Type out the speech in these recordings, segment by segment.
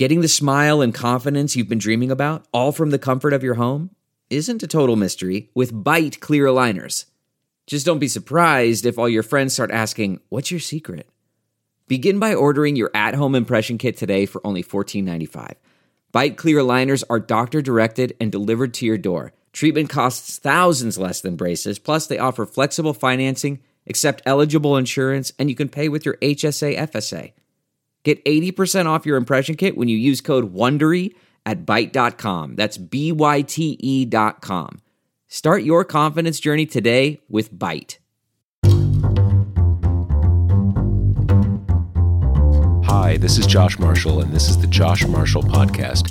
Getting the smile and confidence you've been dreaming about, all from the comfort of your home, isn't a total mystery with Byte clear aligners. Just don't be surprised if all your friends start asking, "What's your secret?" Begin by ordering your at-home impression kit today for only $14.95. Byte clear aligners are doctor-directed and delivered to your door. Treatment costs thousands less than braces, plus they offer flexible financing, accept eligible insurance, and you can pay with your HSA FSA. Get 80% off your impression kit when you use code WONDERY at Byte.com. That's BYTE.com. Start your confidence journey today with Byte. Hi, this is Josh Marshall, and this is the Josh Marshall Podcast.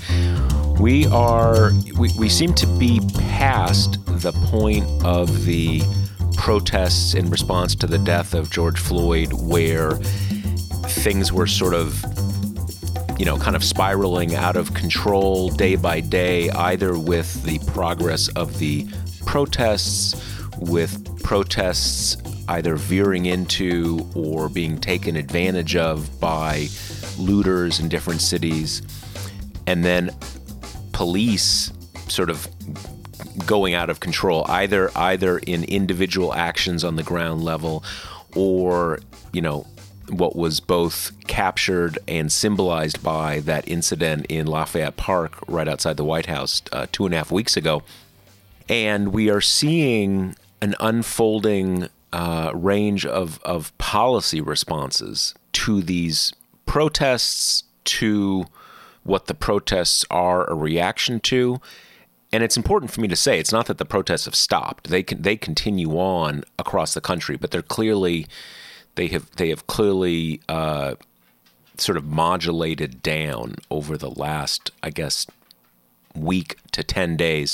We seem to be past the point of the protests in response to the death of George Floyd, where things were sort of, kind of spiraling out of control day by day, either with the progress of the protests, with protests either veering into or being taken advantage of by looters in different cities, and then police sort of going out of control, either in individual actions on the ground level or, what was both captured and symbolized by that incident in Lafayette Park right outside the White House 2.5 weeks ago. And we are seeing an unfolding range of policy responses to these protests, to what the protests are a reaction to. And it's important for me to say, it's not that the protests have stopped. They continue on across the country, but they have clearly sort of modulated down over the last, I guess, week to 10 days.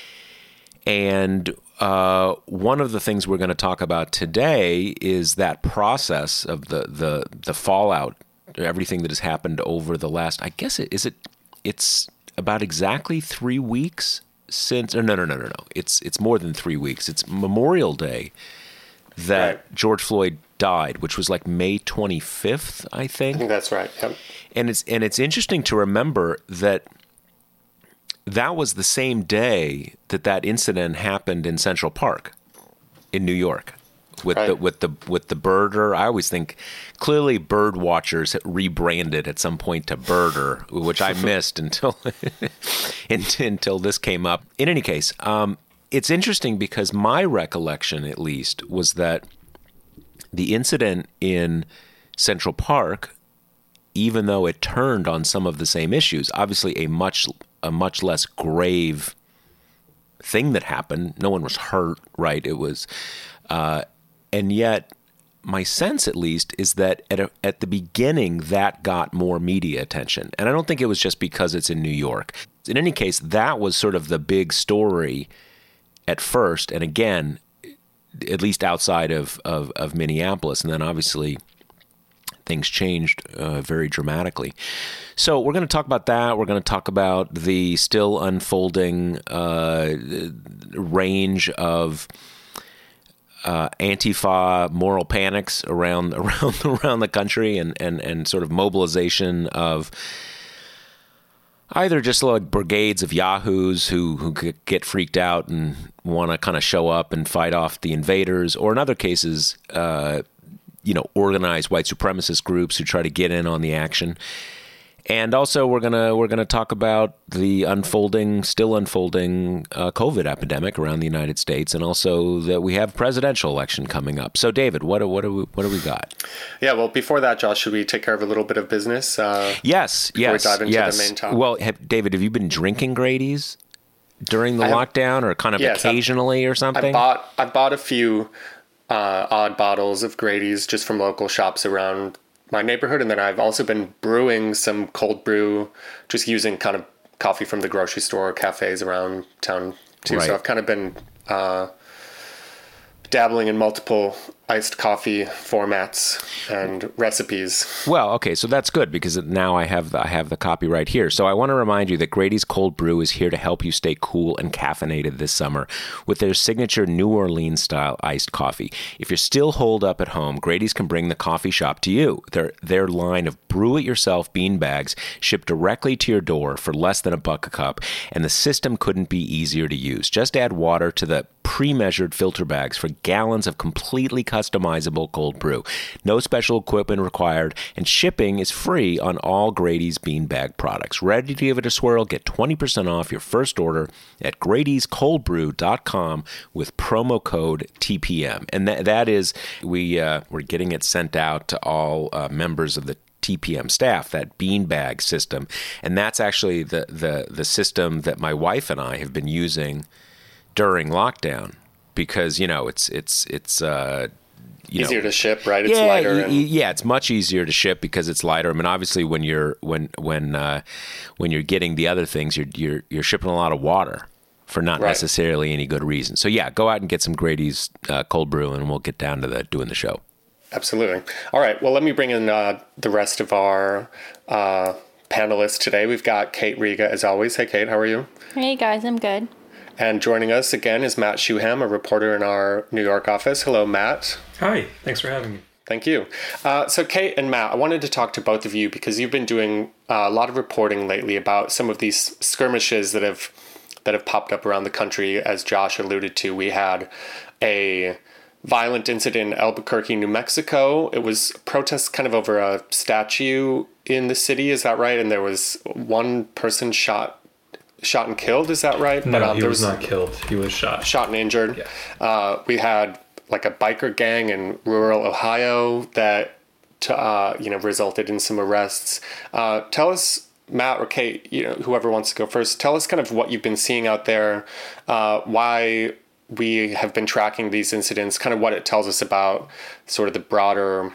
And one of the things we're going to talk about today is that process of the fallout, everything that has happened over the last, I guess it's about exactly 3 weeks since, no. It's more than 3 weeks. It's Memorial Day that George Floyd died, which was like May 25th, I think. I think that's right. Yep. And it's interesting to remember that was the same day that incident happened in Central Park in New York with the birder. I always think clearly bird watchers rebranded at some point to birder, which I missed until this came up. In any case, it's interesting because my recollection, at least, was that the incident in Central Park, even though it turned on some of the same issues, obviously a much less grave thing that happened. No one was hurt, right? It was, and yet my sense, at least, is that at the beginning that got more media attention, and I don't think it was just because it's in New York. In any case, that was sort of the big story at first, and again, at least outside of Minneapolis, and then obviously things changed very dramatically. So we're going to talk about that. We're going to talk about the still unfolding range of Antifa moral panics around the country, and sort of mobilization of either just like brigades of yahoos who get freaked out and want to kind of show up and fight off the invaders, or in other cases, organized white supremacist groups who try to get in on the action. And also, we're gonna talk about the still unfolding COVID epidemic around the United States, and also that we have presidential election coming up. So, David, what do we got? Yeah, well, before that, Josh, should we take care of a little bit of business? Yes. Before we dive into the main topic. Well, David, have you been drinking Grady's during the lockdown, or kind of occasionally or something? I bought a few odd bottles of Grady's just from local shops around my neighborhood, and then I've also been brewing some cold brew, just using kind of coffee from the grocery store, cafes around town too. Right. So I've kind of been dabbling in multiple iced coffee formats and recipes. Well, okay, so that's good because now I have the copy right here. So I want to remind you that Grady's Cold Brew is here to help you stay cool and caffeinated this summer with their signature New Orleans-style iced coffee. If you're still holed up at home, Grady's can bring the coffee shop to you. Their line of brew-it-yourself bean bags shipped directly to your door for less than $1 a cup, and the system couldn't be easier to use. Just add water to the pre-measured filter bags for gallons of completely customizable cold brew. No special equipment required, and shipping is free on all Grady's beanbag products. Ready to give it a swirl? Get 20% off your first order at Grady'sColdBrew.com with promo code TPM. And that is, we're getting it sent out to all members of the TPM staff, that beanbag system. And that's actually the system that my wife and I have been using during lockdown, because it's easier to ship, right? It's lighter. It's much easier to ship because it's lighter. I mean, obviously, when you're getting the other things, you're shipping a lot of water for not necessarily any good reason. So yeah, go out and get some Grady's cold brew, and we'll get down to doing the show. Absolutely. All right. Well, let me bring in the rest of our panelists today. We've got Kate Riga, as always. Hey, Kate, how are you? Hey, guys. I'm good. And joining us again is Matt Schuham, a reporter in our New York office. Hello, Matt. Hi. Thanks for having me. Thank you. So Kate and Matt, I wanted to talk to both of you because you've been doing a lot of reporting lately about some of these skirmishes that have popped up around the country. As Josh alluded to, we had a violent incident in Albuquerque, New Mexico. It was protests kind of over a statue in the city. Is that right? And there was one person shot and killed, is that right? No, he was not killed. He was shot. Shot and injured. Yeah. We had like a biker gang in rural Ohio that, resulted in some arrests. Tell us, Matt or Kate, whoever wants to go first, tell us kind of what you've been seeing out there, why we have been tracking these incidents, kind of what it tells us about sort of the broader,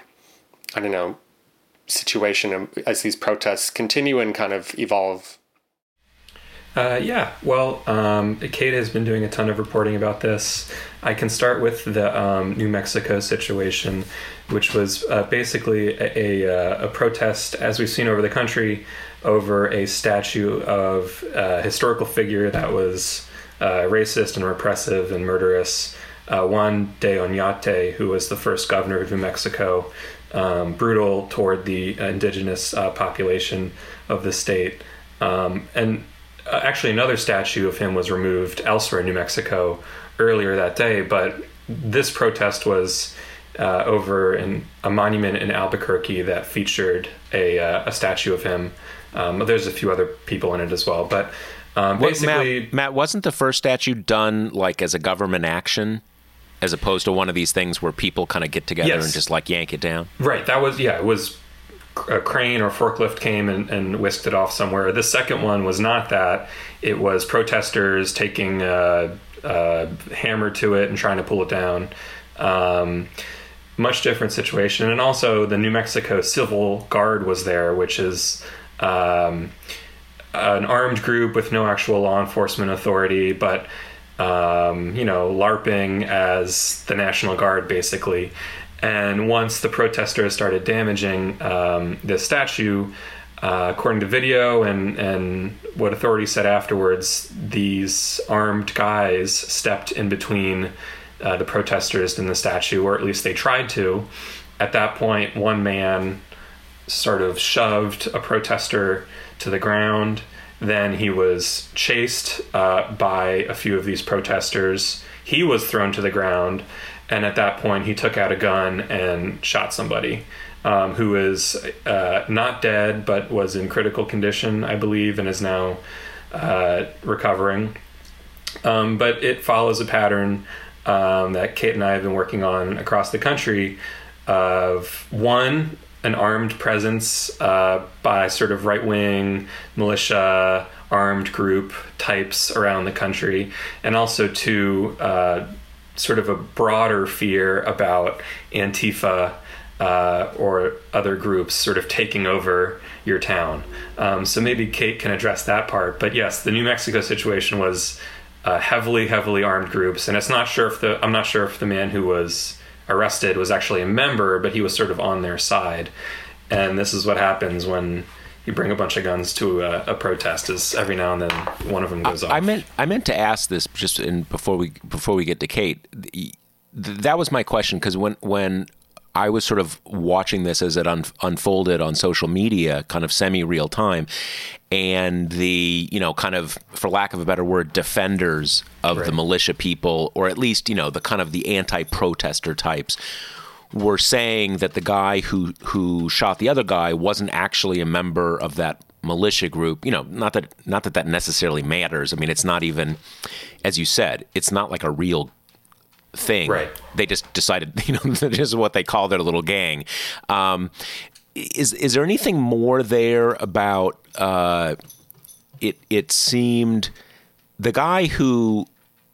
situation as these protests continue and kind of evolve. Kate has been doing a ton of reporting about this. I can start with the New Mexico situation, which was basically a protest, as we've seen over the country, over a statue of a historical figure that was racist and repressive and murderous. Juan de Oñate, who was the first governor of New Mexico, brutal toward the indigenous population of the state. Actually, another statue of him was removed elsewhere in New Mexico earlier that day, but this protest was over a monument in Albuquerque that featured a statue of him. There's a few other people in it as well, but basically... Matt, wasn't the first statue done like as a government action, as opposed to one of these things where people kind of get together and just like yank it down? Right, it was a crane or forklift came and whisked it off somewhere. The second one was not that. It was protesters taking a hammer to it and trying to pull it down. Much different situation. And also the New Mexico Civil Guard was there, which is an armed group with no actual law enforcement authority, but LARPing as the National Guard, basically. And once the protesters started damaging the statue, according to video and what authorities said afterwards, these armed guys stepped in between the protesters and the statue, or at least they tried to. At that point, one man sort of shoved a protester to the ground. Then he was chased by a few of these protesters. He was thrown to the ground. And at that point, he took out a gun and shot somebody who is not dead, but was in critical condition, I believe, and is now recovering. But it follows a pattern that Kate and I have been working on across the country of, one, an armed presence by sort of right-wing militia, armed group types around the country, and also two, sort of a broader fear about Antifa or other groups sort of taking over your town. So maybe Kate can address that part. But yes, the New Mexico situation was heavily armed groups, and I'm not sure if the man who was arrested was actually a member, but he was sort of on their side. And this is what happens when you bring a bunch of guns to a protest, is every now and then one of them goes off. I meant to ask this just before we get to Kate. That was my question, because when I was sort of watching this as it unfolded on social media, kind of semi-real time, and the, kind of, for lack of a better word, defenders of the militia people, or at least, the kind of the anti-protester types, were saying that the guy who shot the other guy wasn't actually a member of that militia group. Not that necessarily matters. I mean, it's not even, as you said, it's not like a real thing. Right. They just decided, this is what they call their little gang. Is there anything more there about it seemed the guy who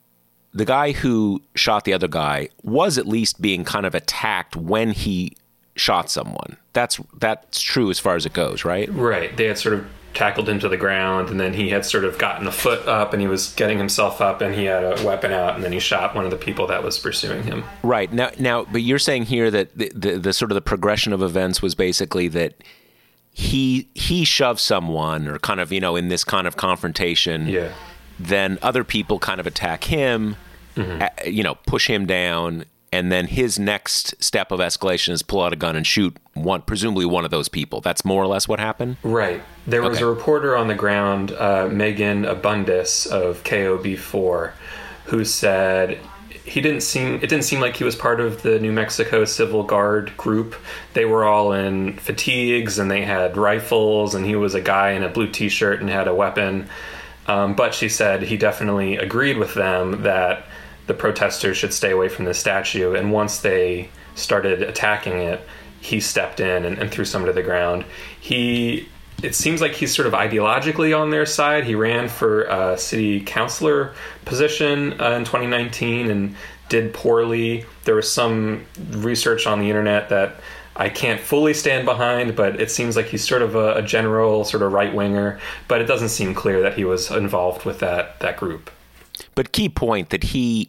shot the other guy was at least being kind of attacked when he shot someone. That's true as far as it goes, right? Right. They had sort of tackled him to the ground, and then he had sort of gotten a foot up, and he was getting himself up, and he had a weapon out, and then he shot one of the people that was pursuing him. Right. Now, but you're saying here that the sort of the progression of events was basically that he shoved someone, or kind of, in this kind of confrontation. Yeah. Then other people kind of attack him, push him down, and then his next step of escalation is pull out a gun and shoot presumably one of those people. That's more or less what happened? Right. There was a reporter on the ground, Megan Abundis of KOB4, who said it didn't seem like he was part of the New Mexico Civil Guard group. They were all in fatigues, and they had rifles, and he was a guy in a blue t-shirt and had a weapon. But she said he definitely agreed with them that the protesters should stay away from the statue. And once they started attacking it, he stepped in and threw someone to the ground. It seems like he's sort of ideologically on their side. He ran for a city councilor position in 2019 and did poorly. There was some research on the internet that I can't fully stand behind, but it seems like he's sort of a general sort of right-winger, but it doesn't seem clear that he was involved with that group. But key point that he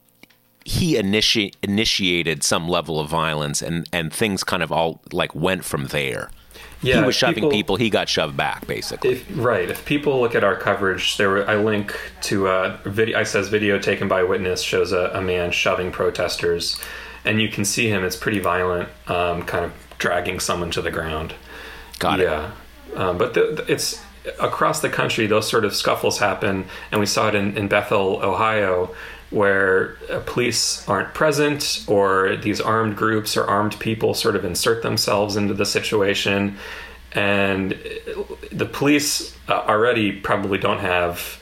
initiated some level of violence, and things kind of all like went from there. Yeah, he was shoving people, he got shoved back, basically. If people look at our coverage, I link to a video. I says video taken by witness shows a man shoving protesters, and you can see him. It's pretty violent, kind of dragging someone to the ground. Got it. Yeah, but it's across the country. Those sort of scuffles happen, and we saw it in Bethel, Ohio, where police aren't present, or these armed groups or armed people sort of insert themselves into the situation. And the police already probably don't have,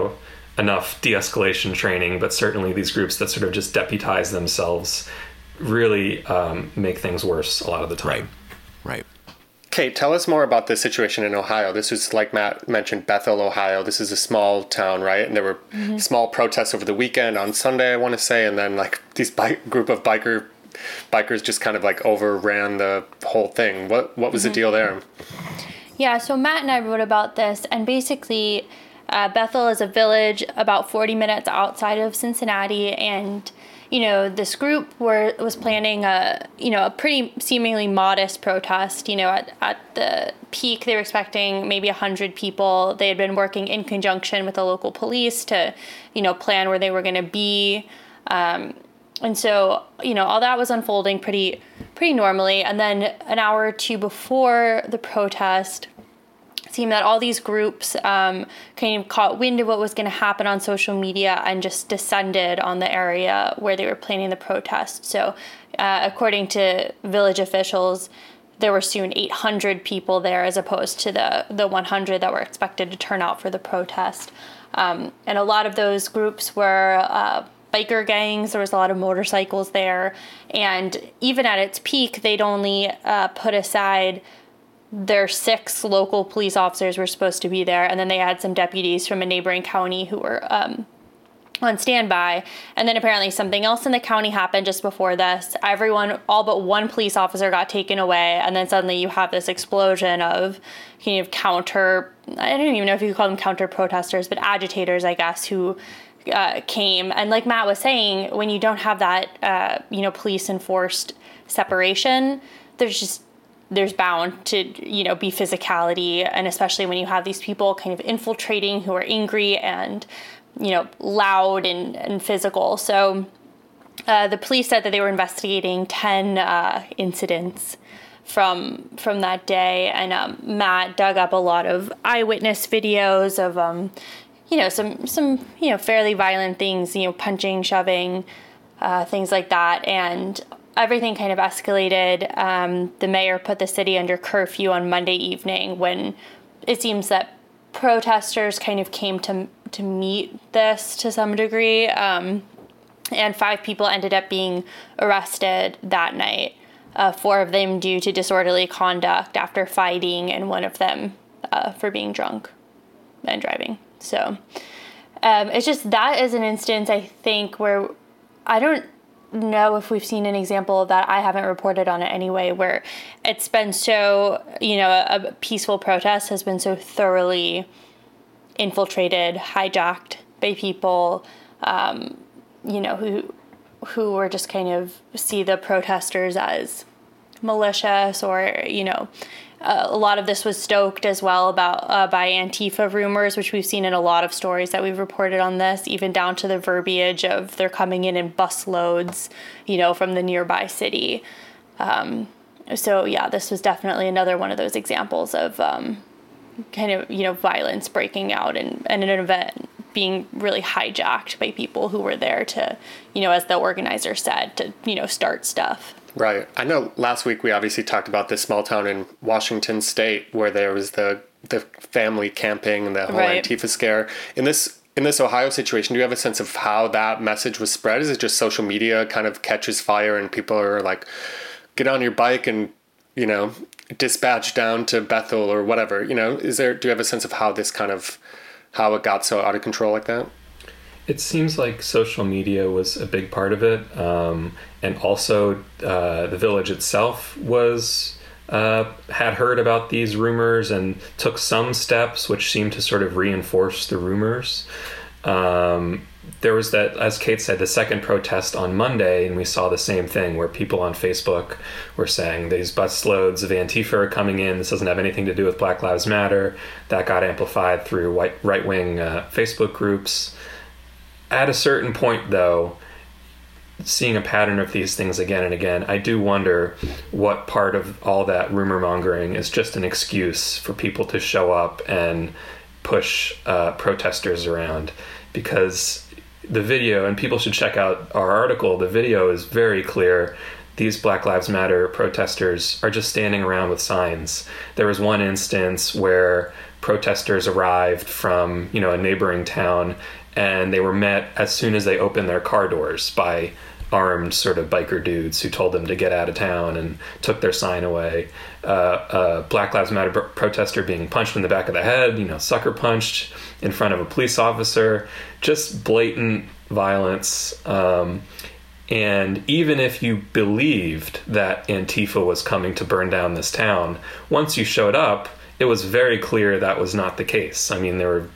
enough de-escalation training, but certainly these groups that sort of just deputize themselves really make things worse a lot of the time. Right. Kate, tell us more about this situation in Ohio. This was, like Matt mentioned, Bethel, Ohio. This is a small town, right? And there were small protests over the weekend on Sunday, I want to say, and then like these group of bikers just kind of like overran the whole thing. What was the deal there? Yeah, so Matt and I wrote about this, and basically Bethel is a village about 40 minutes outside of Cincinnati, and this group was planning a pretty seemingly modest protest. At the peak, they were expecting maybe 100 people. They had been working in conjunction with the local police to, plan where they were going to be. And so, all that was unfolding pretty normally. And then an hour or two before the protest, it seemed that all these groups kind of caught wind of what was going to happen on social media and just descended on the area where they were planning the protest. So according to village officials, there were soon 800 people there as opposed to the 100 that were expected to turn out for the protest. And a lot of those groups were biker gangs. There was a lot of motorcycles there. And even at its peak, they'd only put aside their 6 local police officers were supposed to be there, and then they had some deputies from a neighboring county who were on standby. And then apparently something else in the county happened just before this. Everyone, all but one police officer got taken away, and then suddenly you have this explosion of kind of I don't even know if you could call them counter protesters, but agitators, I guess, who came. And like Matt was saying, when you don't have that, police enforced separation, there's bound to, be physicality. And especially when you have these people kind of infiltrating who are angry and, loud and physical. So the police said that they were investigating 10 incidents from that day. And Matt dug up a lot of eyewitness videos of, some fairly violent things, punching, shoving, things like that. And everything kind of escalated. The mayor put the city under curfew on Monday evening when it seems that protesters kind of came to meet this to some degree. And 5 people ended up being arrested that night. 4 of them due to disorderly conduct after fighting, and 1 of them for being drunk and driving. So it's just that is an instance, I think, where I don't know if we've seen an example of that. I haven't reported on it anyway, where it's been so, a peaceful protest has been so thoroughly infiltrated, hijacked by people, who were just kind of see the protesters as malicious, or, a lot of this was stoked as well about by Antifa rumors, which we've seen in a lot of stories that we've reported on this, even down to the verbiage of they're coming in bus loads, from the nearby city. So yeah, this was definitely another one of those examples of kind of, violence breaking out and an event being really hijacked by people who were there to, as the organizer said, to, start stuff. Right. I know last week we obviously talked about this small town in Washington State where there was the family camping and the whole Antifa scare. In this Ohio situation, do you have a sense of how that message was spread? Is it just social media kind of catches fire and people are like, get on your bike and, dispatch down to Bethel or whatever? Do you have a sense of how it got so out of control like that? It seems like social media was a big part of it. And also the village itself had heard about these rumors and took some steps which seemed to sort of reinforce the rumors. There was that, as Kate said, the second protest on Monday, and we saw the same thing where people on Facebook were saying these busloads of Antifa are coming in. This doesn't have anything to do with Black Lives Matter. That got amplified through right-wing Facebook groups. At a certain point, though, seeing a pattern of these things again and again, I do wonder what part of all that rumor mongering is just an excuse for people to show up and push protesters around. Because the video, and people should check out our article, the video is very clear. These Black Lives Matter protesters are just standing around with signs. There was one instance where protesters arrived from, a neighboring town, and they were met as soon as they opened their car doors by armed sort of biker dudes who told them to get out of town and took their sign away. A Black Lives Matter protester being punched in the back of the head, sucker punched in front of a police officer, just blatant violence. And even if you believed that Antifa was coming to burn down this town, once you showed up, it was very clear that was not the case. I mean, there were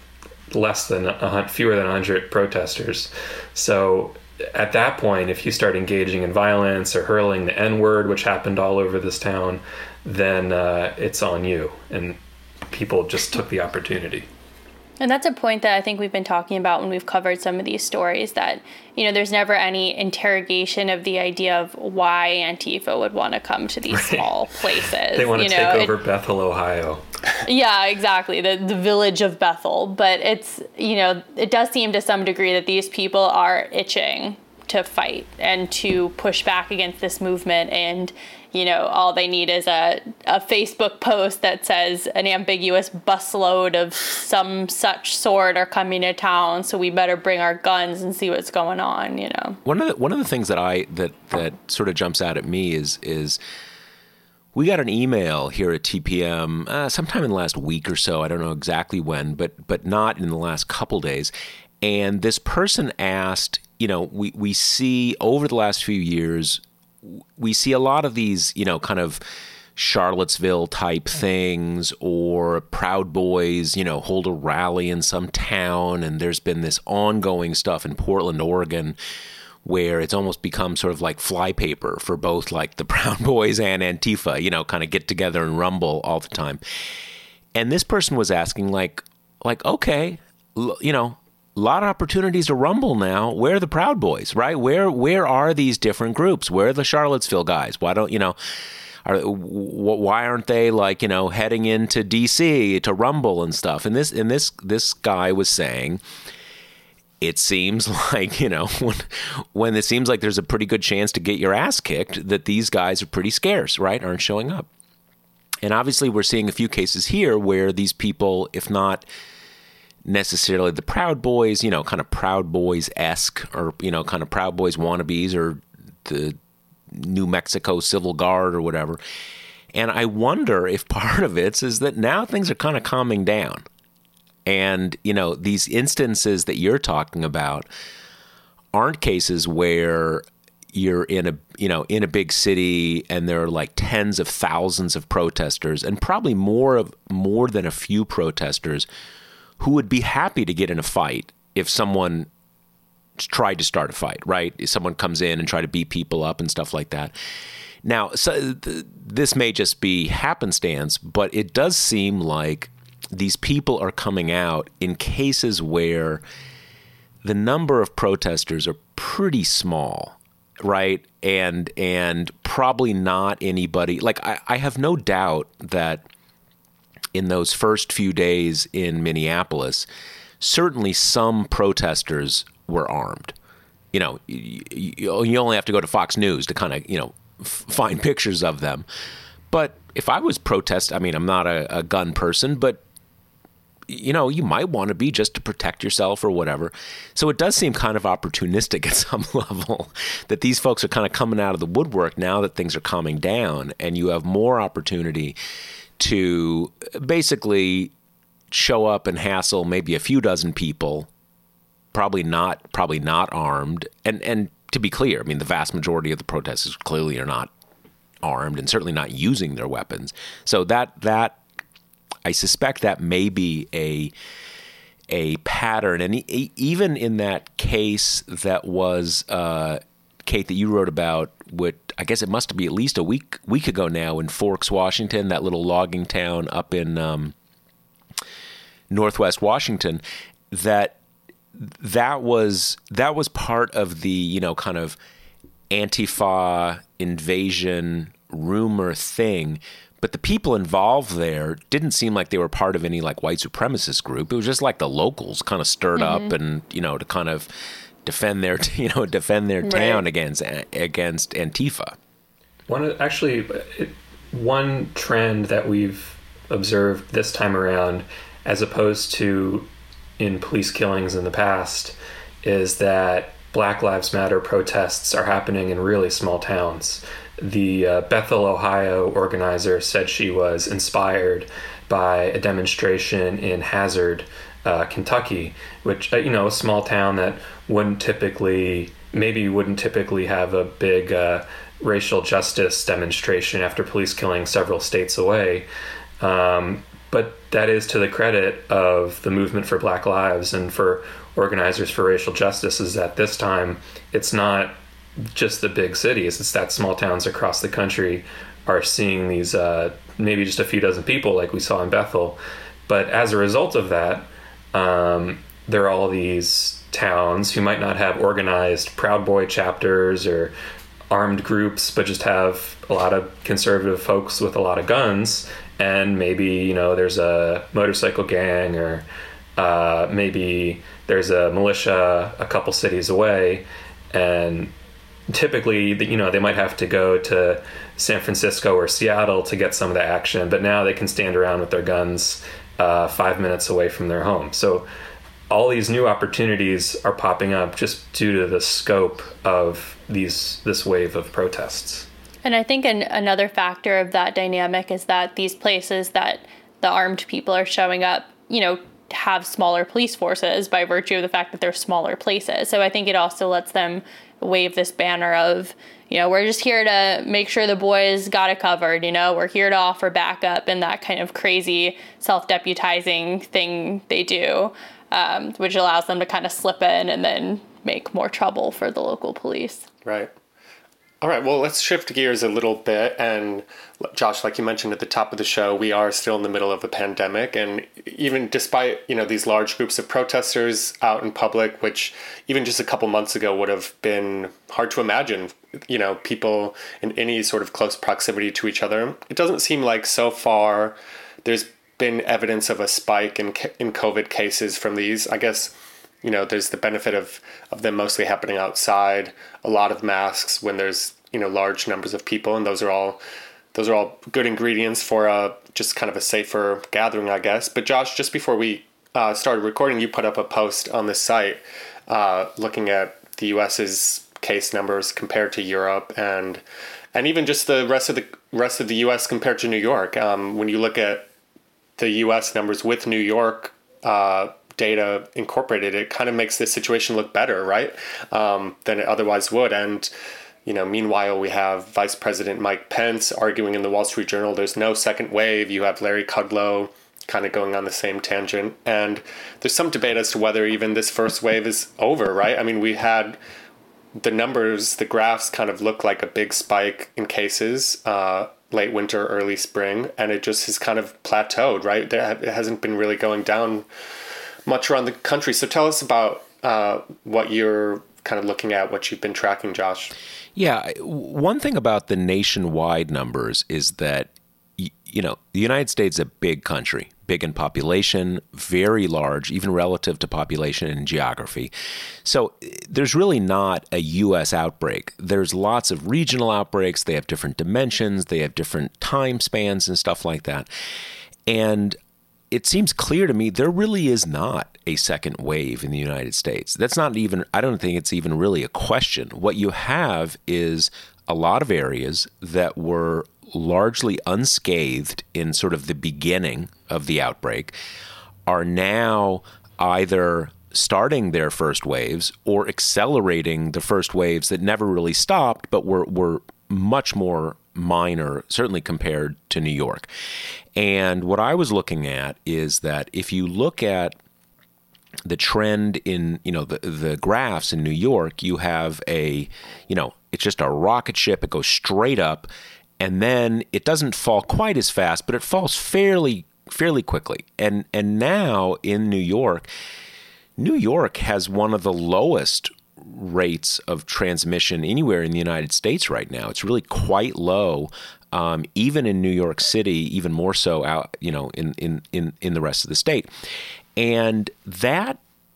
fewer than 100 protesters. So at that point, if you start engaging in violence or hurling the N-word, which happened all over this town, then it's on you. And people just took the opportunity. And that's a point that I think we've been talking about when we've covered some of these stories, that, there's never any interrogation of the idea of why Antifa would want to come to these small places. They want to take over Bethel, Ohio. Yeah, exactly. The village of Bethel. But it's, it does seem to some degree that these people are itching to fight and to push back against this movement. And, all they need is a Facebook post that says an ambiguous busload of some such sort are coming to town, so we better bring our guns and see what's going on, One of the things that sort of jumps out at me is we got an email here at TPM sometime in the last week or so. I don't know exactly when, but not in the last couple days. And this person asked, we see over the last few years, we see a lot of these, kind of Charlottesville type things, or Proud Boys, hold a rally in some town. And there's been this ongoing stuff in Portland, Oregon, where it's almost become sort of like flypaper for both like the Proud Boys and Antifa, kind of get together and rumble all the time. And this person was asking like, okay, a lot of opportunities to rumble now. Where are the Proud Boys, right? Where are these different groups? Where are the Charlottesville guys? Why don't, why aren't they heading into DC to rumble and stuff? And this guy was saying, it seems like, when it seems like there's a pretty good chance to get your ass kicked, that these guys are pretty scarce, right? Aren't showing up. And obviously we're seeing a few cases here where these people, if not necessarily the Proud Boys, kind of Proud Boys-esque, or, kind of Proud Boys wannabes, or the New Mexico Civil Guard or whatever. And I wonder if part of it is that now things are kind of calming down. And, these instances that you're talking about aren't cases where you're in a big city and there are like tens of thousands of protesters, and probably more than a few protesters who would be happy to get in a fight if someone tried to start a fight, right? If someone comes in and try to beat people up and stuff like that. Now, this may just be happenstance, but it does seem like these people are coming out in cases where the number of protesters are pretty small, right? And probably not anybody. Like, I have no doubt that in those first few days in Minneapolis, certainly some protesters were armed. You only have to go to Fox News to kind of, find pictures of them. But if I was I'm not a gun person, but you might want to be just to protect yourself or whatever. So it does seem kind of opportunistic at some level that these folks are kind of coming out of the woodwork now that things are calming down, and you have more opportunity to basically show up and hassle maybe a few dozen people, probably not armed. And to be clear, I mean, the vast majority of the protesters clearly are not armed and certainly not using their weapons. So that I suspect that may be a pattern. And even in that case that was, Kate, that you wrote about, I guess it must be at least a week ago now, in Forks, Washington, that little logging town up in Northwest Washington, that was part of the, kind of Antifa invasion rumor thing. But the people involved there didn't seem like they were part of any like white supremacist group. It was just like the locals kind of stirred up and, to kind of defend their town against Antifa. One trend that we've observed this time around, as opposed to in police killings in the past, is that Black Lives Matter protests are happening in really small towns. The Bethel, Ohio organizer said she was inspired by a demonstration in Hazard, Kentucky, which, a small town that wouldn't typically have a big racial justice demonstration after police killing several states away. But that is to the credit of the movement for Black Lives and for organizers for racial justice, is that this time it's not just the big cities, it's that small towns across the country are seeing these maybe just a few dozen people like we saw in Bethel. But as a result of that, there are all these towns who might not have organized Proud Boy chapters or armed groups, but just have a lot of conservative folks with a lot of guns. And maybe, there's a motorcycle gang, or maybe there's a militia a couple cities away. And typically, they might have to go to San Francisco or Seattle to get some of the action, but now they can stand around with their guns 5 minutes away from their home. So all these new opportunities are popping up just due to the scope of this wave of protests. And I think another factor of that dynamic is that these places that the armed people are showing up, have smaller police forces by virtue of the fact that they're smaller places. So I think it also lets them wave this banner of, we're just here to make sure the boys got it covered. We're here to offer backup, and that kind of crazy self-deputizing thing they do, which allows them to kind of slip in and then make more trouble for the local police. Right. All right, well, let's shift gears a little bit. And Josh, like you mentioned at the top of the show, we are still in the middle of a pandemic. And even despite, these large groups of protesters out in public, which even just a couple months ago would have been hard to imagine, people in any sort of close proximity to each other, it doesn't seem like so far there's been evidence of a spike in COVID cases from these. I guess, there's the benefit of them mostly happening outside, a lot of masks when there's, large numbers of people. And those are all good ingredients for just kind of a safer gathering, I guess. But Josh, just before we started recording, you put up a post on the site looking at the U.S.'s case numbers compared to Europe and even just the rest of the U.S. compared to New York. When you look at the U.S. numbers with New York data incorporated, it kind of makes this situation look better, right? Than it otherwise would. And, meanwhile, we have Vice President Mike Pence arguing in the Wall Street Journal there's no second wave. You have Larry Kudlow kind of going on the same tangent. And there's some debate as to whether even this first wave is over, right? I mean, we had the numbers, the graphs kind of look like a big spike in cases late winter, early spring, and it just has kind of plateaued, right? It hasn't been really going down much around the country. So tell us about what you're kind of looking at, what you've been tracking, Josh. Yeah, one thing about the nationwide numbers is that, the United States is a big country, big in population, very large, even relative to population and geography. So there's really not a U.S. outbreak. There's lots of regional outbreaks. They have different dimensions. They have different time spans and stuff like that. And it seems clear to me there really is not a second wave in the United States. That's not even, I don't think it's even really a question. What you have is a lot of areas that were largely unscathed in sort of the beginning of the outbreak are now either starting their first waves or accelerating the first waves that never really stopped, but were much more minor, certainly compared to New York. And what I was looking at is that if you look at the trend in, the graphs in New York, you have it's just a rocket ship. It goes straight up, and then it doesn't fall quite as fast, but it falls fairly quickly. And now in New York has one of the lowest rates of transmission anywhere in the United States right now. It's really quite low, even in New York City, even more so out, in the rest of the state. And that,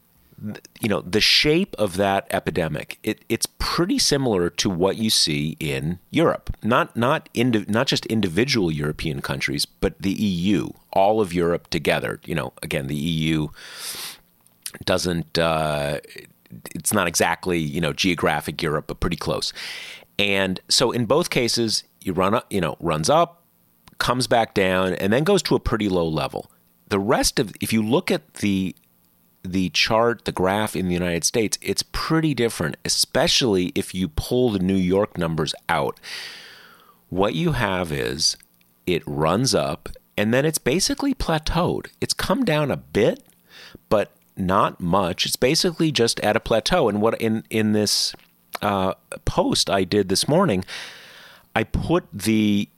the shape of that epidemic, it's pretty similar to what you see in Europe. Not just individual European countries, but the EU, all of Europe together. Again, the EU doesn't. It's not exactly, geographic Europe, but pretty close. And so in both cases, runs up, comes back down, and then goes to a pretty low level. The rest of, if you look at the chart, the graph in the United States, it's pretty different, especially if you pull the New York numbers out. What you have is it runs up, and then it's basically plateaued. It's come down a bit, but not much. It's basically just at a plateau. And what in this post I did this morning, I put the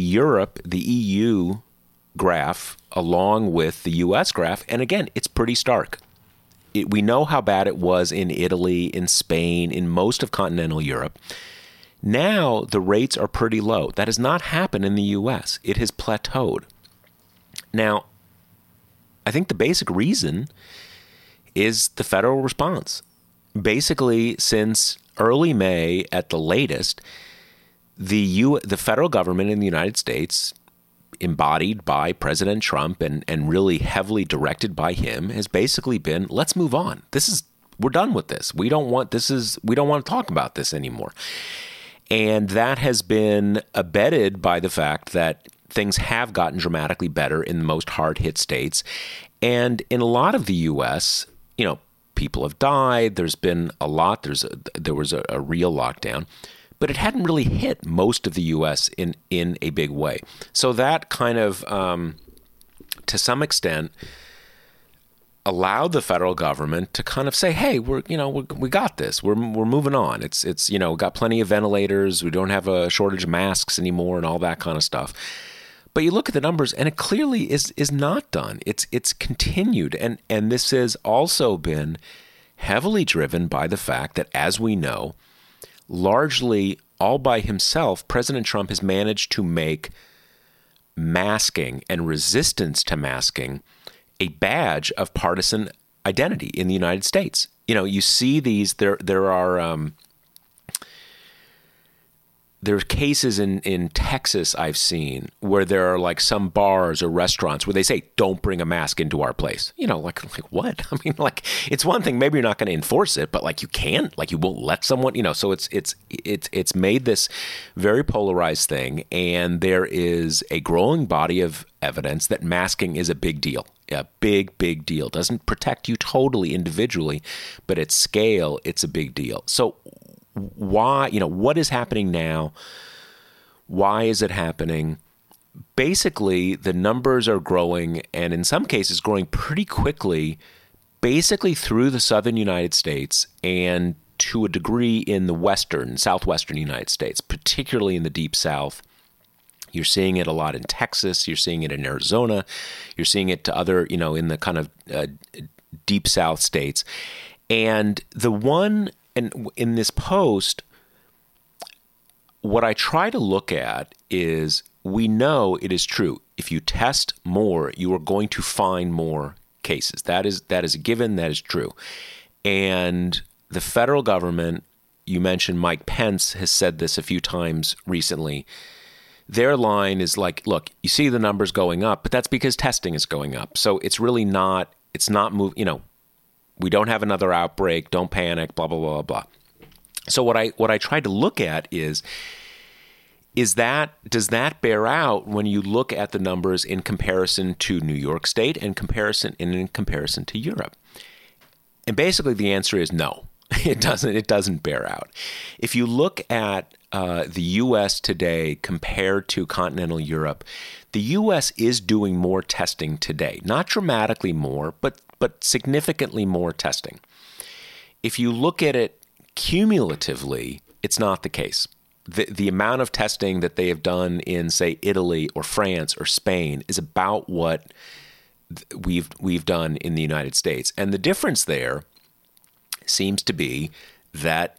EU graph along with the U.S. graph, and again, it's pretty stark. We know how bad it was in Italy, in Spain, in most of continental Europe. Now the rates are pretty low. That has not happened in the U.S. It has plateaued. Now, I think the basic reason is the federal response. Basically, since early May at the latest, the federal government in the United States, embodied by President Trump and really heavily directed by him, has basically been, let's move on. We're done with this. We don't want to talk about this anymore. And that has been abetted by the fact that things have gotten dramatically better in the most hard-hit states. And in a lot of the U.S., people have died. There's been a lot. There was a real lockdown, but it hadn't really hit most of the U.S. in a big way. So that kind of, to some extent, allowed the federal government to kind of say, "Hey, we got this. We're moving on. It's we got plenty of ventilators. We don't have a shortage of masks anymore, and all that kind of stuff." But you look at the numbers, and it clearly is not done. It's continued, and this has also been heavily driven by the fact that, as we know, largely all by himself, President Trump has managed to make masking and resistance to masking a badge of partisan identity in the United States. You see these. There are. There's cases in Texas I've seen where there are like some bars or restaurants where they say, "Don't bring a mask into our place." Like what? I mean, like, it's one thing, maybe you're not going to enforce it, but like you can't, like you won't let someone, so it's made this very polarized thing. And there is a growing body of evidence that masking is a big deal. A big deal. Doesn't protect you totally individually, but at scale, it's a big deal. So why, what is happening now? Why is it happening? Basically, the numbers are growing, and in some cases growing pretty quickly, basically through the southern United States and to a degree in the southwestern United States, particularly in the deep south. You're seeing it a lot in Texas. You're seeing it in Arizona. You're seeing it to other, in the kind of deep south states. And in this post, what I try to look at is, we know it is true. If you test more, you are going to find more cases. That is a given. That is true. And the federal government, you mentioned Mike Pence has said this a few times recently. Their line is like, look, you see the numbers going up, but that's because testing is going up. So it's really not, we don't have another outbreak, don't panic, blah, blah, blah, blah. So what I tried to look at is does that bear out when you look at the numbers in comparison to New York State and in comparison to Europe? And basically the answer is no. It doesn't bear out. If you look at the U.S. today compared to continental Europe, the U.S. is doing more testing today. Not dramatically more, but significantly more testing. If you look at it cumulatively, it's not the case. The amount of testing that they have done in, say, Italy or France or Spain is about what we've done in the United States. And the difference there seems to be that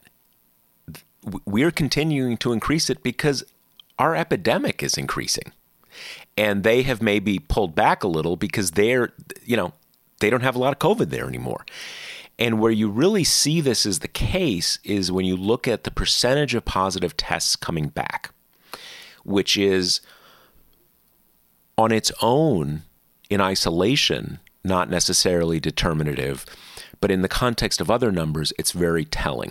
we're continuing to increase it because our epidemic is increasing. And they have maybe pulled back a little because they don't have a lot of COVID there anymore. And where you really see this as the case is when you look at the percentage of positive tests coming back, which is on its own, in isolation, not necessarily determinative, but in the context of other numbers, it's very telling.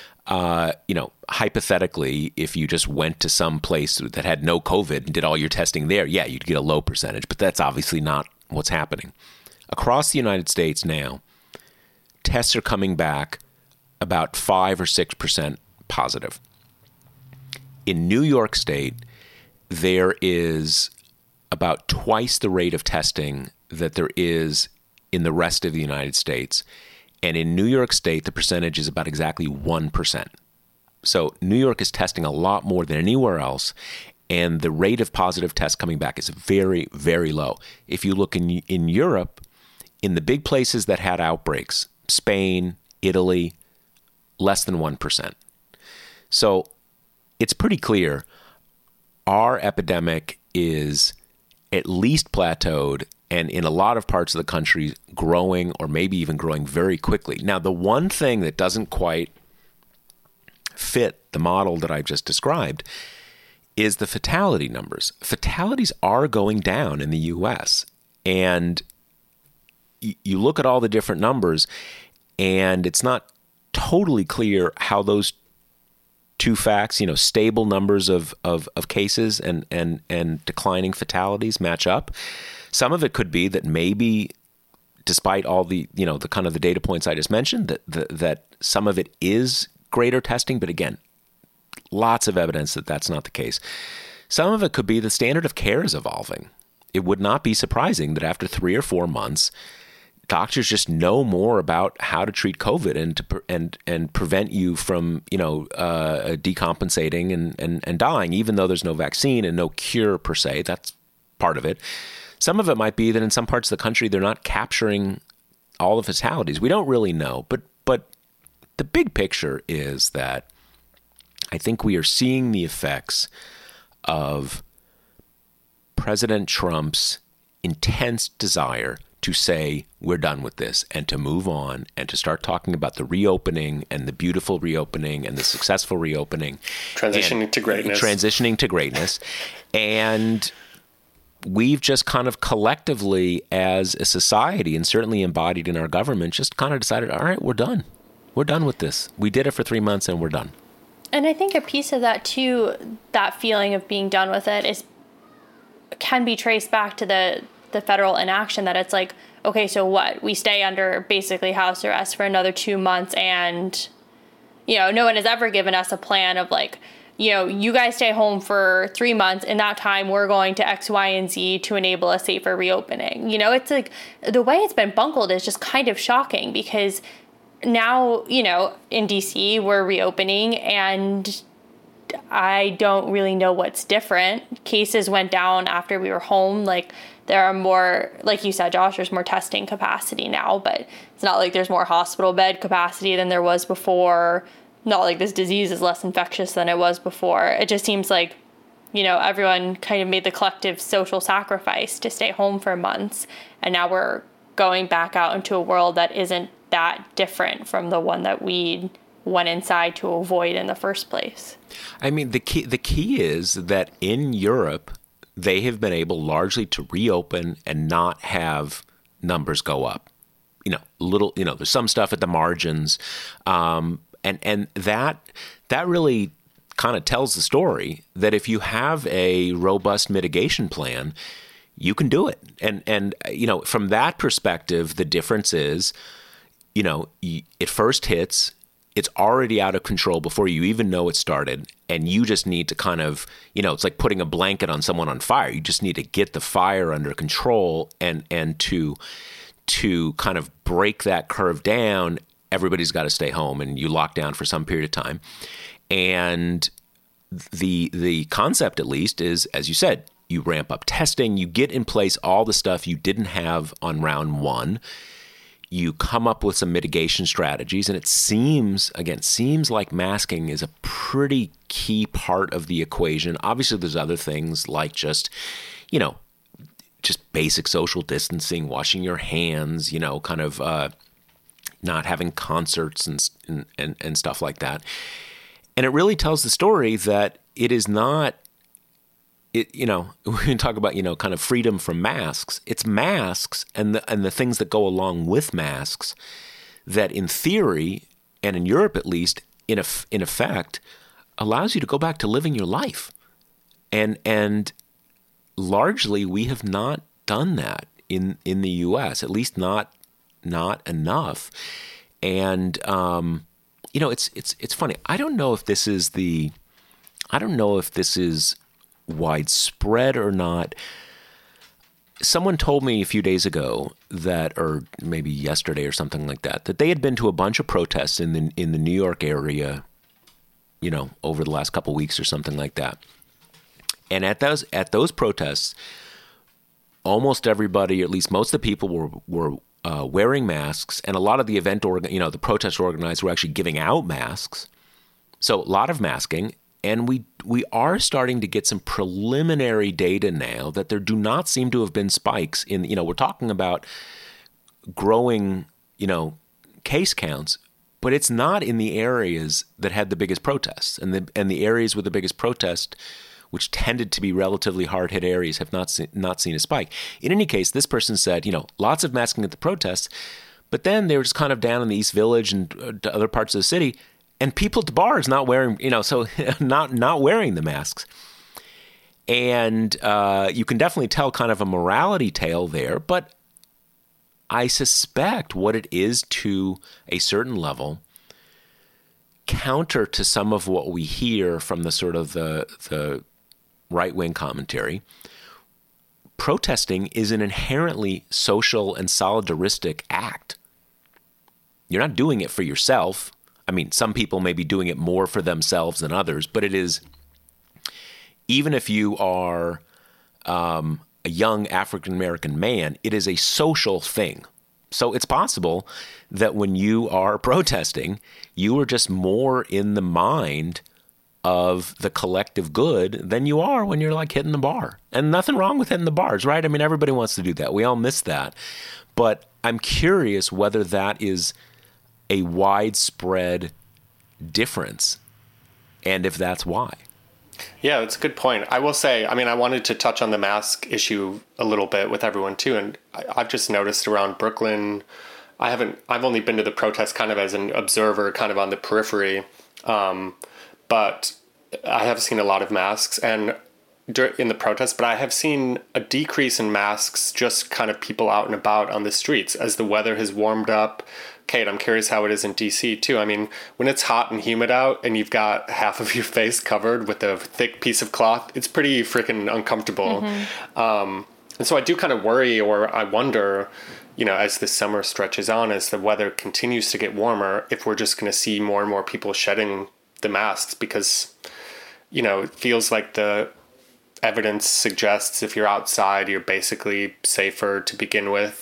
Hypothetically, if you just went to some place that had no COVID and did all your testing there, yeah, you'd get a low percentage, but that's obviously not what's happening. Across the United States now, tests are coming back about 5 or 6% positive. In New York State, there is about twice the rate of testing that there is in the rest of the United States. And in New York State, the percentage is about exactly 1%. So New York is testing a lot more than anywhere else, and the rate of positive tests coming back is very, very low. If you look in Europe, in the big places that had outbreaks, Spain, Italy, less than 1%. So it's pretty clear our epidemic is at least plateaued, and in a lot of parts of the country growing, or maybe even growing very quickly. Now, the one thing that doesn't quite fit the model that I've just described is the fatality numbers. Fatalities are going down in the U.S., and you look at all the different numbers, and it's not totally clear how those two facts, stable numbers of cases and declining fatalities match up. Some of it could be that maybe despite all the, the kind of the data points I just mentioned, that some of it is greater testing. But again, lots of evidence that that's not the case. Some of it could be the standard of care is evolving. It would not be surprising that after 3 or 4 months, doctors just know more about how to treat COVID and prevent you from, decompensating and dying, even though there's no vaccine and no cure per se. That's part of it. Some of it might be that in some parts of the country, they're not capturing all the fatalities. We don't really know. But the big picture is that I think we are seeing the effects of President Trump's intense desire to say we're done with this and to move on and to start talking about the reopening and the beautiful reopening and the successful reopening. Transitioning to greatness. And we've just kind of collectively as a society, and certainly embodied in our government, just kind of decided, all right, we're done. We're done with this. We did it for 3 months and we're done. And I think a piece of that too, that feeling of being done with it can be traced back to the federal inaction, that it's like, okay, so what? We stay under basically house arrest for another 2 months, and, no one has ever given us a plan of like, you guys stay home for 3 months. In that time, we're going to X, Y, and Z to enable a safer reopening. It's like the way it's been bungled is just kind of shocking, because now, in DC, we're reopening, and I don't really know what's different. Cases went down after we were home. Like, there are more, like you said, Josh, there's more testing capacity now, but it's not like there's more hospital bed capacity than there was before. Not like this disease is less infectious than it was before. It just seems like, everyone kind of made the collective social sacrifice to stay home for months. And now we're going back out into a world that isn't that different from the one that we went inside to avoid in the first place. I mean, the key is that in Europe, they have been able largely to reopen and not have numbers go up. There's some stuff at the margins. And that really kind of tells the story that if you have a robust mitigation plan, you can do it. And from that perspective, the difference is, it first hits, it's already out of control before you even know it started. And you just need to kind of, it's like putting a blanket on someone on fire. You just need to get the fire under control and to kind of break that curve down. Everybody's got to stay home and you lock down for some period of time. And the concept, at least, is, as you said, you ramp up testing, you get in place all the stuff you didn't have on round one. You come up with some mitigation strategies, and it seems like masking is a pretty key part of the equation. Obviously, there's other things like just basic social distancing, washing your hands, kind of not having concerts and stuff like that. And it really tells the story that it is not, we can talk about, kind of freedom from masks. It's masks and the things that go along with masks that in theory, and in Europe at least, in effect, allows you to go back to living your life. And largely we have not done that in the US, at least not enough. And, it's funny. I don't know if this is widespread or not. Someone told me a few days ago or maybe yesterday or something like that they had been to a bunch of protests in the New York area, over the last couple of weeks or something like that. And at those protests, almost everybody, or at least most of the people, were wearing masks, and a lot of the the protest organizers were actually giving out masks. So a lot of masking. And we are starting to get some preliminary data now that there do not seem to have been spikes in, we're talking about growing, case counts, but it's not in the areas that had the biggest protests. And the areas with the biggest protest, which tended to be relatively hard-hit areas, have not seen a spike. In any case, this person said, lots of masking at the protests, but then they were just kind of down in the East Village and other parts of the city, and people at the bars not wearing, not wearing the masks. And you can definitely tell kind of a morality tale there. But I suspect what it is to a certain level, counter to some of what we hear from the sort of the right-wing commentary, protesting is an inherently social and solidaristic act. You're not doing it for yourself. I mean, some people may be doing it more for themselves than others, but it is, even if you are a young African-American man, it is a social thing. So it's possible that when you are protesting, you are just more in the mind of the collective good than you are when you're like hitting the bar. And nothing wrong with hitting the bars, right? I mean, everybody wants to do that. We all miss that. But I'm curious whether that is a widespread difference and if that's why. Yeah, that's a good point. I will say, I mean, I wanted to touch on the mask issue a little bit with everyone too. And I've just noticed around Brooklyn, I've only been to the protest kind of as an observer, kind of on the periphery. But I have seen a lot of masks and in the protest, but I have seen a decrease in masks, just kind of people out and about on the streets as the weather has warmed up. Kate, I'm curious how it is in DC too. I mean, when it's hot and humid out and you've got half of your face covered with a thick piece of cloth, it's pretty freaking uncomfortable. And so I do kind of worry, or I wonder, you know, as the summer stretches on, as the weather continues to get warmer, if we're just going to see more and more people shedding the masks, because, you know, it feels like the evidence suggests if you're outside, you're basically safer to begin with.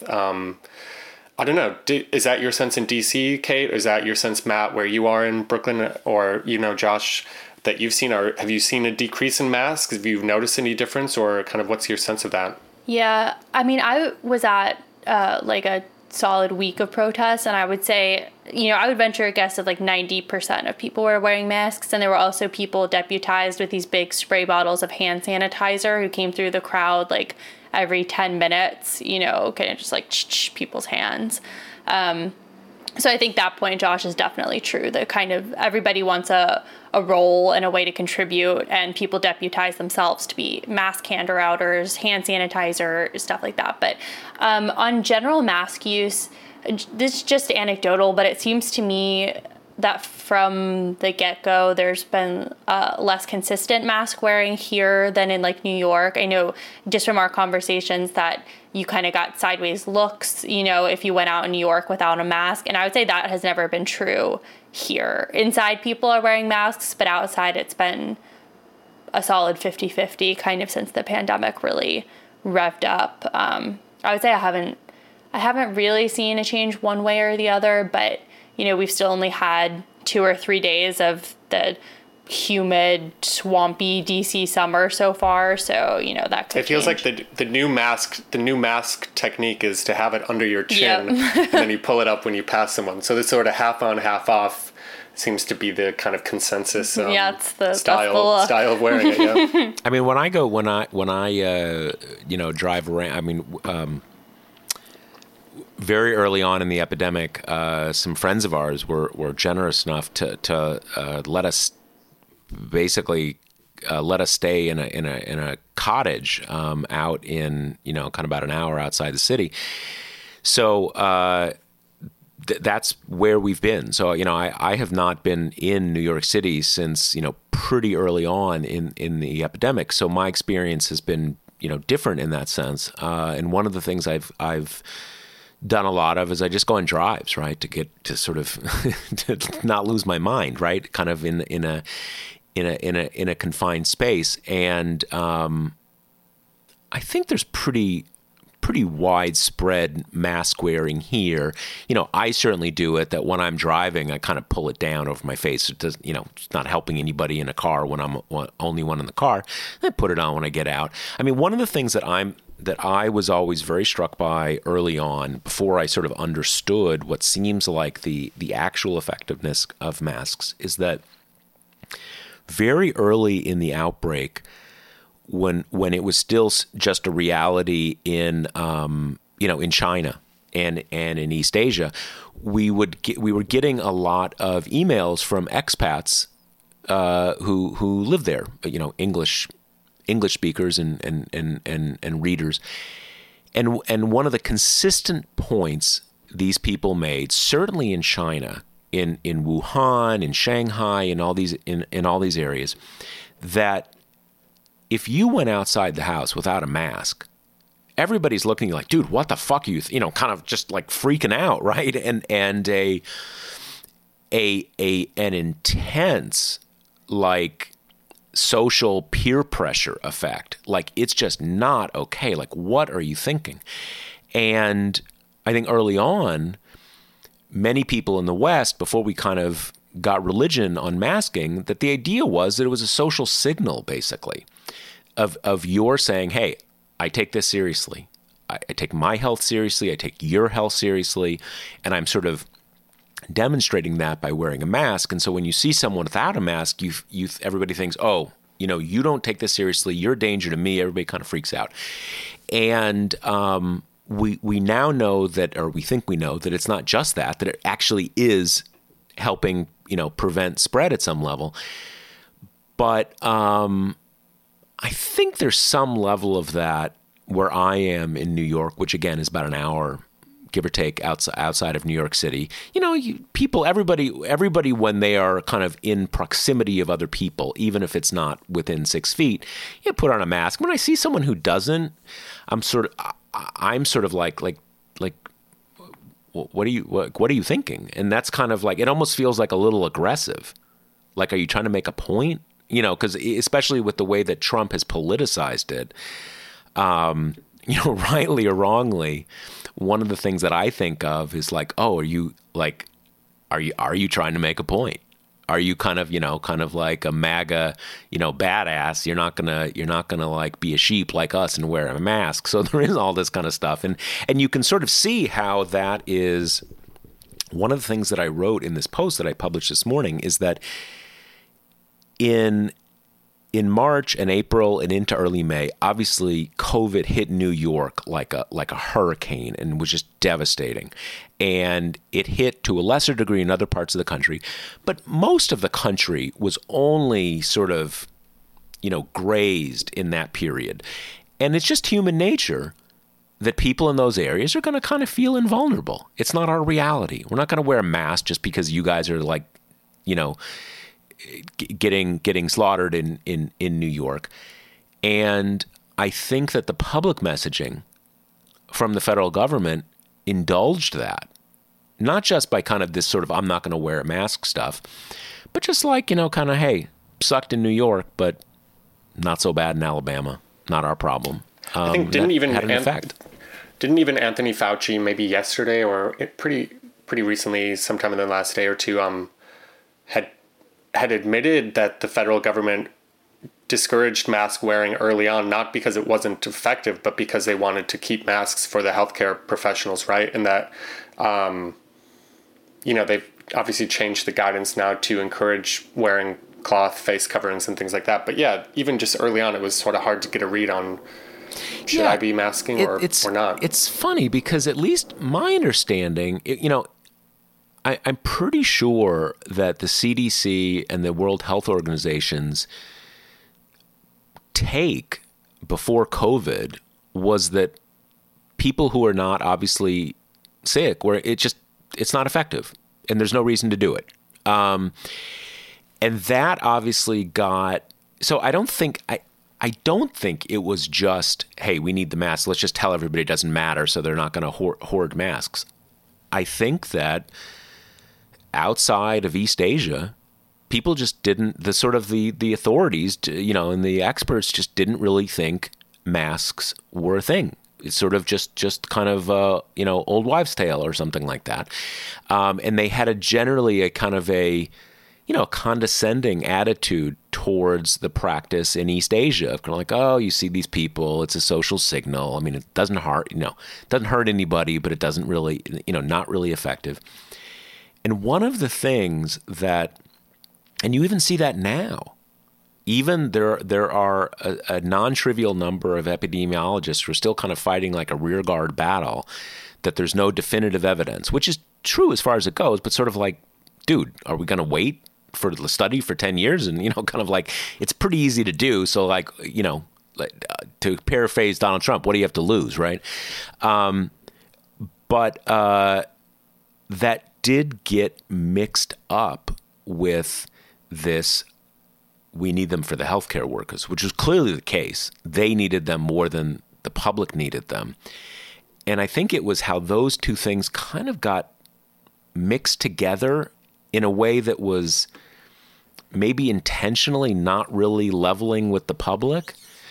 I don't know. Is that your sense in DC, Kate? Or is that your sense, Matt, where you are in Brooklyn, or, you know, Josh, that you've seen, or have you seen a decrease in masks? Have you noticed any difference, or kind of what's your sense of that? Yeah, I mean, I was at like a solid week of protests, and I would say, you know, I would venture a guess of like 90% of people were wearing masks, and there were also people deputized with these big spray bottles of hand sanitizer who came through the crowd like every 10 minutes, you know, kind of just like people's hands. So I think that point, Josh, is definitely true. That kind of everybody wants a role and a way to contribute, and people deputize themselves to be mask hand-outers, hand sanitizer, stuff like that. But on general mask use, this is just anecdotal, but it seems to me that from the get-go, there's been less consistent mask wearing here than in like New York. I know just from our conversations that you kind of got sideways looks, you know, if you went out in New York without a mask. And I would say that has never been true here. Inside, people are wearing masks, but outside it's been a solid 50-50 kind of since the pandemic really revved up. I would say I haven't really seen a change one way or the other, but you know, we've still only had 2 or 3 days of the humid, swampy DC summer so far. So, you know, that could It feels change. like the new mask technique is to have it under your chin and then you pull it up when you pass someone. So this sort of half on, half off seems to be the kind of consensus it's the style of wearing it. Yeah. I mean, when I you know, drive around, I mean, very early on in the epidemic, some friends of ours were generous enough to let us basically let us stay in a cottage out in, you know, kind of about an hour outside the city. So that's where we've been. So, you know, I have not been in New York City since, you know, pretty early on in the epidemic. So my experience has been, you know, different in that sense. And one of the things I've done a lot of is I just go on drives, right, to get to sort of to not lose my mind, right, kind of in a confined space. And I think there's pretty widespread mask wearing here. You know, I certainly do it, that when I'm driving, I kind of pull it down over my face. It doesn't, you know, it's not helping anybody in a car when I'm only one in the car. I put it on when I get out. I mean, one of the things that I was always very struck by early on, before I sort of understood what seems like the actual effectiveness of masks, is that very early in the outbreak, when it was still just a reality in you know, in China and in East Asia, we were getting a lot of emails from expats who live there, you know, English speakers and readers. And one of the consistent points these people made, certainly in China, in Wuhan, in Shanghai, in all these areas, that if you went outside the house without a mask, everybody's looking like, dude, what the fuck are you, kind of just like freaking out, right? And an intense like social peer pressure effect. Like, it's just not okay. Like, what are you thinking? And I think early on, many people in the West, before we kind of got religion on masking, that the idea was that it was a social signal, basically, of your saying, hey, I take this seriously. I take my health seriously. I take your health seriously. And I'm sort of demonstrating that by wearing a mask. And so when you see someone without a mask, everybody thinks, oh, you don't take this seriously. You're a danger to me. Everybody kind of freaks out. And we now know that, or we think we know that it's not just that it actually is helping, prevent spread at some level. But I think there's some level of that where I am in New York, which again is about an hour, give or take, outside of New York City. Everybody, when they are kind of in proximity of other people, even if it's not within 6 feet, you put on a mask. When I see someone who doesn't, I'm sort of like, what are you thinking? And that's kind of like, it almost feels like a little aggressive. Like, are you trying to make a point? Because especially with the way that Trump has politicized it, rightly or wrongly, one of the things that I think of is like, oh, are you trying to make a point? Are you kind of like a MAGA, badass? You're not gonna like be a sheep like us and wear a mask. So there is all this kind of stuff. And you can sort of see how that is one of the things that I wrote in this post that I published this morning, is that in March and April and into early May, obviously COVID hit New York like a hurricane and was just devastating. And it hit to a lesser degree in other parts of the country, but most of the country was only sort of, grazed in that period. And it's just human nature that people in those areas are going to kind of feel invulnerable. It's not our reality. We're not going to wear a mask just because you guys are like, getting slaughtered in New York. And I think that the public messaging from the federal government indulged that, not just by kind of this sort of I'm not going to wear a mask stuff, but just like, kind of, hey, sucked in New York, but not so bad in Alabama. Not our problem. I think didn't even Anthony Fauci, maybe yesterday or pretty recently, sometime in the last day or two, had admitted that the federal government discouraged mask wearing early on, not because it wasn't effective, but because they wanted to keep masks for the healthcare professionals, right? And that, they've obviously changed the guidance now to encourage wearing cloth face coverings and things like that. But yeah, even just early on, it was sort of hard to get a read on should I be masking or not. It's funny because at least my understanding, I'm pretty sure that the CDC and the World Health Organization's take before COVID was that people who are not obviously sick, it's not effective and there's no reason to do it. And that obviously so I don't think it was just, hey, we need the mask. Let's just tell everybody it doesn't matter, so they're not going to hoard masks. I think that outside of East Asia, people just didn't, the authorities, and the experts just didn't really think masks were a thing. It's sort of just kind of, old wives' tale or something like that. And they had generally a kind of a condescending attitude towards the practice in East Asia. Kind of like, oh, you see these people, it's a social signal. I mean, it doesn't hurt, doesn't hurt anybody, but it doesn't really, not really effective. And one of the things that, and you even see that now, even there are a non-trivial number of epidemiologists who are still kind of fighting like a rearguard battle, that there's no definitive evidence, which is true as far as it goes, but sort of like, dude, are we going to wait for the study for 10 years? And, kind of like, it's pretty easy to do. So like, To paraphrase Donald Trump, what do you have to lose, right? But that did get mixed up with this, we need them for the healthcare workers, which was clearly the case. They needed them more than the public needed them. And I think it was how those two things kind of got mixed together in a way that was maybe intentionally not really leveling with the public.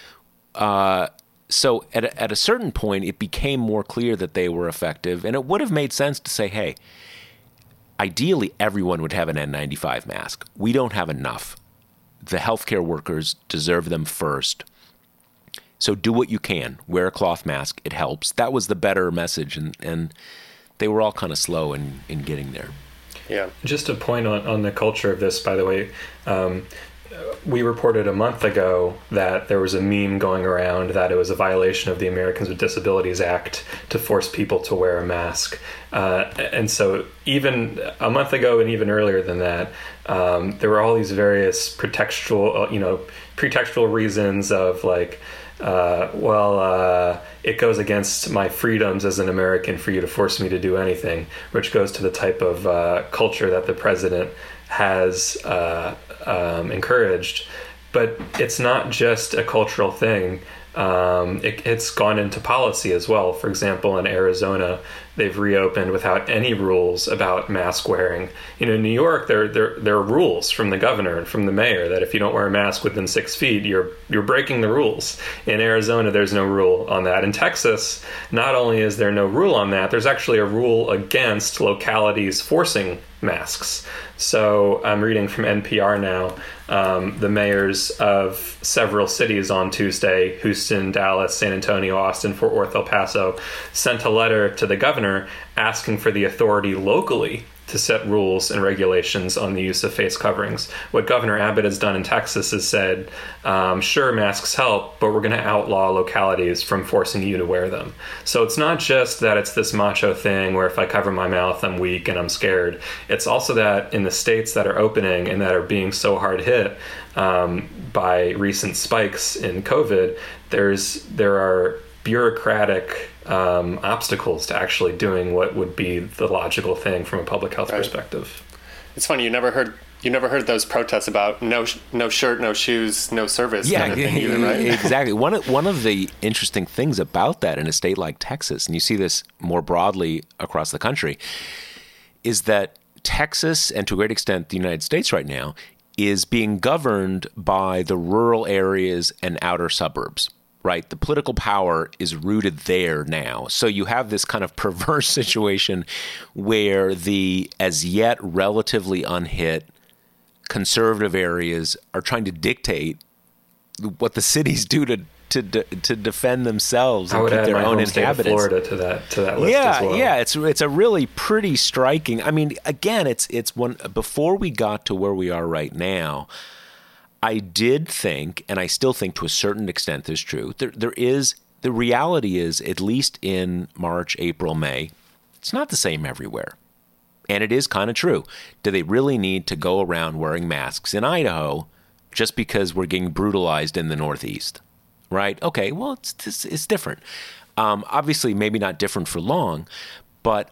So at a certain point, it became more clear that they were effective. And it would have made sense to say, hey, ideally, everyone would have an N95 mask. We don't have enough. The healthcare workers deserve them first. So do what you can. Wear a cloth mask. It helps. That was the better message. And they were all kind of slow in getting there. Yeah. Just a point on the culture of this, by the way. We reported a month ago that there was a meme going around that it was a violation of the Americans with Disabilities Act to force people to wear a mask. And so even a month ago and even earlier than that, there were all these various pretextual reasons of like, it goes against my freedoms as an American for you to force me to do anything, which goes to the type of culture that the president has encouraged. But it's not just a cultural thing. It's gone into policy as well. For example, in Arizona, they've reopened without any rules about mask wearing. In New York, there are rules from the governor and from the mayor that if you don't wear a mask within 6 feet, you're breaking the rules. In Arizona, there's no rule on that. In Texas, not only is there no rule on that, there's actually a rule against localities forcing masks. So I'm reading from NPR now. The mayors of several cities on Tuesday, Houston, Dallas, San Antonio, Austin, Fort Worth, El Paso, sent a letter to the governor asking for the authority locally to set rules and regulations on the use of face coverings. What Governor Abbott has done in Texas is said, sure, masks help, but we're going to outlaw localities from forcing you to wear them. So it's not just that it's this macho thing where if I cover my mouth, I'm weak and I'm scared. It's also that in the states that are opening and that are being so hard hit by recent spikes in COVID, there are bureaucratic obstacles to actually doing what would be the logical thing from a public health perspective. It's funny, you never heard those protests about no shirt, no shoes, no service kind of thing either, right? Exactly. One of the interesting things about that in a state like Texas, and you see this more broadly across the country, is that Texas, and to a great extent the United States right now, is being governed by the rural areas and outer suburbs. Right, the political power is rooted there now. So you have this kind of perverse situation where the as yet relatively unhit conservative areas are trying to dictate what the cities do to defend themselves and keep their own inhabitants. Florida to that list as well. Yeah, it's a really pretty striking. I mean, again, it's one before we got to where we are right now. I did think, and I still think to a certain extent this is true, the reality is, at least in March, April, May, it's not the same everywhere. And it is kind of true. Do they really need to go around wearing masks in Idaho just because we're getting brutalized in the Northeast? Right? Okay, well, it's different. Obviously, maybe not different for long, but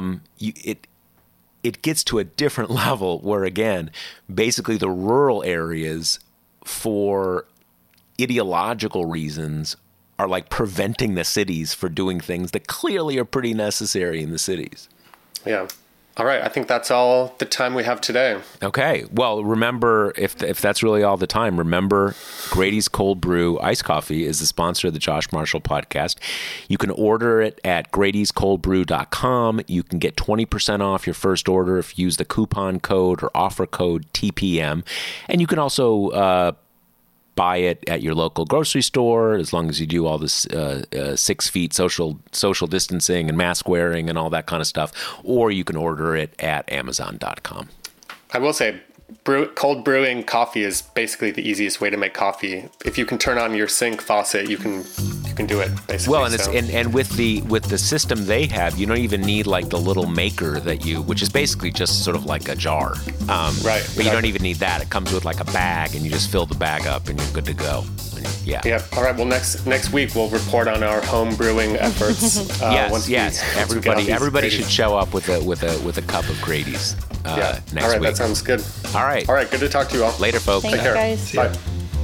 it gets to a different level where, again, basically the rural areas, for ideological reasons, are like preventing the cities for doing things that clearly are pretty necessary in the cities. Yeah. All right. I think that's all the time we have today. Okay. Well, remember, if that's really all the time, remember Grady's Cold Brew Iced Coffee is the sponsor of the Josh Marshall podcast. You can order it at Grady'sColdBrew.com. You can get 20% off your first order if you use the coupon code or offer code TPM. And you can also buy it at your local grocery store, as long as you do all this 6 feet social distancing and mask wearing and all that kind of stuff. Or you can order it at Amazon.com. I will say, cold brewing coffee is basically the easiest way to make coffee. If you can turn on your sink faucet, you can do it basically. Well, and with the system they have, you don't even need like the little maker which is basically just sort of like a jar. Right. But you don't even need that. It comes with like a bag, and you just fill the bag up, and you're good to go. Yeah. Yeah. All right. Well, next week we'll report on our home brewing efforts. Yes. Everybody should show up with a cup of Grady's next week. All right. That sounds good. All right. All right. Good to talk to you all. Later, folks. Thanks, Take care. guys. Bye.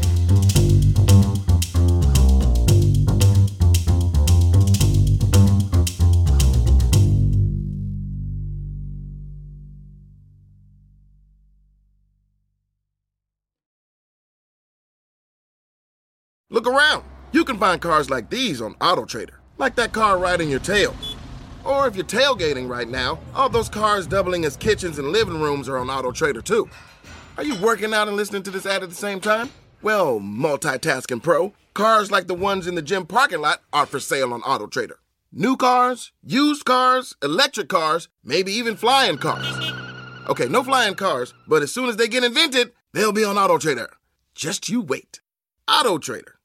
Look around. You can find cars like these on AutoTrader, like that car right in your tail. Or if you're tailgating right now, all those cars doubling as kitchens and living rooms are on AutoTrader too. Are you working out and listening to this ad at the same time? Well, multitasking pro, cars like the ones in the gym parking lot are for sale on AutoTrader. New cars, used cars, electric cars, maybe even flying cars. Okay, no flying cars, but as soon as they get invented, they'll be on AutoTrader. Just you wait. AutoTrader.